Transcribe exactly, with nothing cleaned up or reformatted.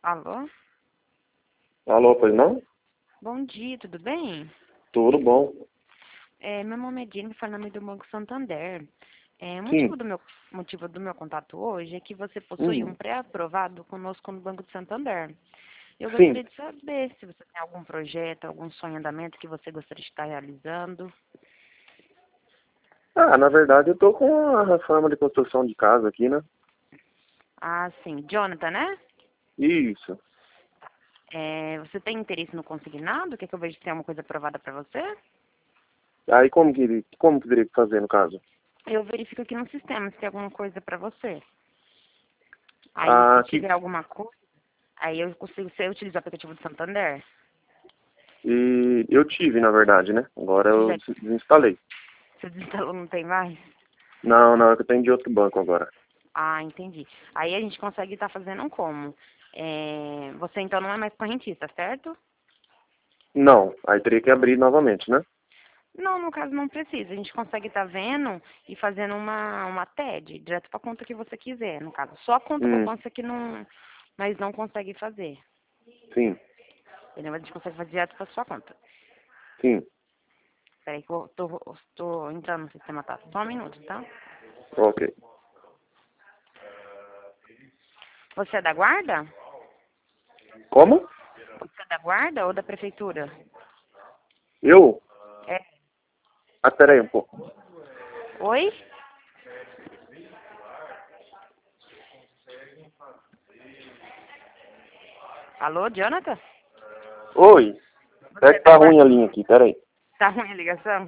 Alô? Alô, pois não? Bom dia, tudo bem? Tudo bom. É, meu nome é Jennifer, falando do Banco Santander. É, o motivo Sim. do meu motivo do meu contato hoje é que você possui um Hum, pré-aprovado conosco no Banco de Santander. Eu sim. gostaria de saber se você tem algum projeto, algum sonho em andamento que você gostaria de estar realizando. Ah, na verdade eu tô com a reforma de construção de casa aqui, né? Ah, sim. Jonathan, né? Isso. É, você tem interesse no consignado? Quer que eu veja se tem alguma coisa aprovada para você? Aí como que, como que teria que fazer no caso? Eu verifico aqui no sistema se tem alguma coisa para você. Aí, Ah, se aqui. tiver alguma coisa, aí eu consigo, você utiliza o aplicativo do Santander? E eu tive, na verdade, né? Agora Você eu já des- desinstalei. você desinstalou, não tem mais? Não, não, é que eu tenho de outro banco agora. Ah, entendi. Aí a gente consegue estar fazendo um como? É, você então não é mais correntista, certo? Não, aí teria que abrir novamente, né? Não, no caso não precisa. A gente consegue estar vendo e fazendo uma, uma T E D, direto para a conta que você quiser, no caso. Só a conta Hum, poupança que não, mas não consegue fazer. sim, Entendeu? Mas a gente consegue fazer direto para sua conta. sim. Peraí que eu tô, tô entrando no sistema, tá? Só um minuto, tá? Ok. Você é da guarda? Como? Você é da guarda ou da prefeitura? Eu? É. Ah, pera aí um pouco. Oi? Alô, Jonathan? Oi. É Você é que da tá ruim guarda? a linha aqui, pera aí. Tá ruim a ligação?